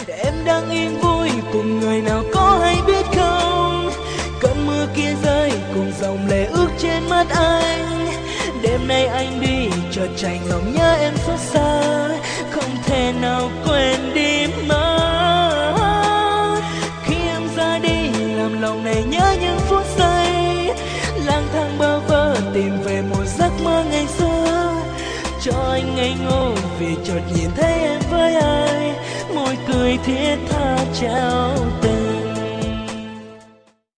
để em đang yên vui cùng người nào có hay biết không. Cơn mưa kia rơi cùng dòng lệ ướt trên mắt anh. Đêm nay anh đi chợt chạnh lòng nhớ em xót xa, không thể nào quên đi mất. Khi em ra đi làm lòng này nhớ những phút giây lang thang bơ vơ tìm về một giấc mơ ngày xưa. Cho anh ngây ngô vì chợt nhìn thấy em với ai, môi cười thiết tha trao tình.